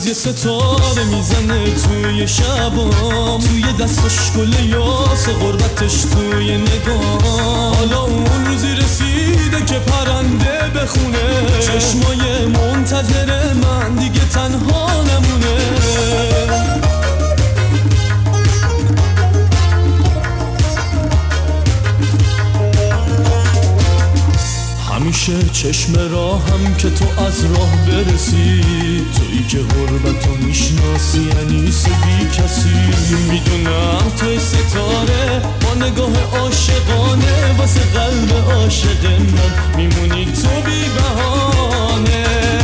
یه ستاره میزنه توی شبام، توی دستش گل یاس غربتش توی نگاه. حالا اون روزی رسیده که پرنده بخونه، چشمای منتظر من دیگه تنها نمونه. همیشه چشم راهم که تو از راه برسی، تویی که غربتو میشناسی انیس بی کسی. میدونم توی ستاره با نگاه عاشقانه، واسه قلب عاشق من میمونی تو بی بهانه.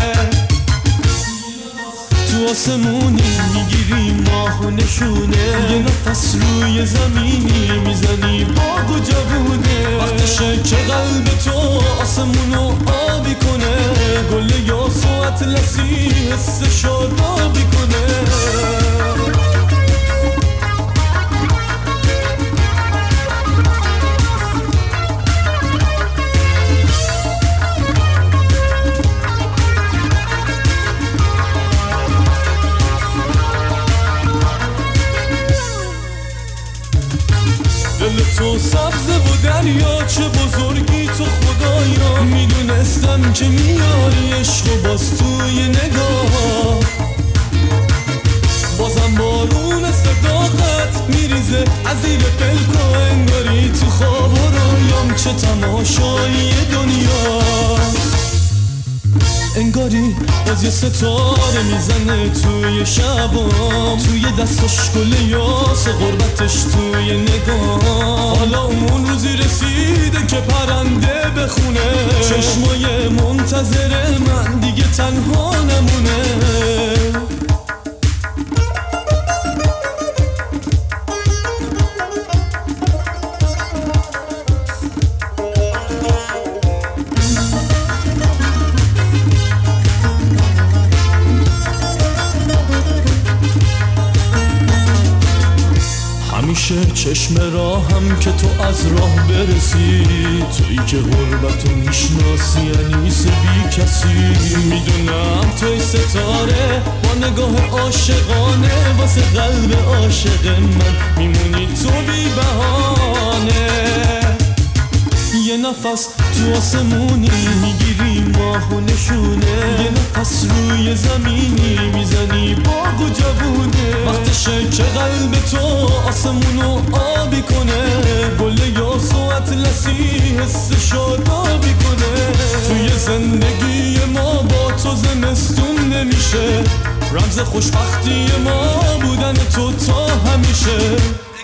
تو آسمونی میگیری ماه و نشونه، یه نفس روی زمینی میزنی باغ و جوونه. وقتشه که قلب تو آسمونو آبی کنه، گل یاس و اطلسی حس شادابی کنه. دل تو سبزه و دریا چه بزرگی تو خدایا. میدونستم که میاری عشق و باز توی نگاه، بازم بارون صداقت میریزه از زیر پلکا. انگاری تو خواب و رویام چه تماشایی دنیا. انگاری باز یه ستاره میزنه توی شبام، توی دستش گل یاس غربتش توی نگاه. حالا اون روزی رسیده که پرنده بخونه، چشمای منتظر من دیگه تنها نمونه. همیشه چشم راهم که تو از راه برسی، تویی که غربتو میشناسی انیس بی کسی. میدونم توی ستاره با نگاه عاشقانه، واسه قلب عاشق من میمونی تو بی بهانه. یه نفس تو آسمونی میگیری ماه و نشونه، یه نفس روی زمینی میزنی باغ و جوونه. وقتشه که قلب تو آسمونو آبی کنه، گل یاس و اطلسی حس شادابی کنه. توی زندگی ما با تو زمستون نمیشه، رمز خوشبختی ما بودن تو تا همیشه.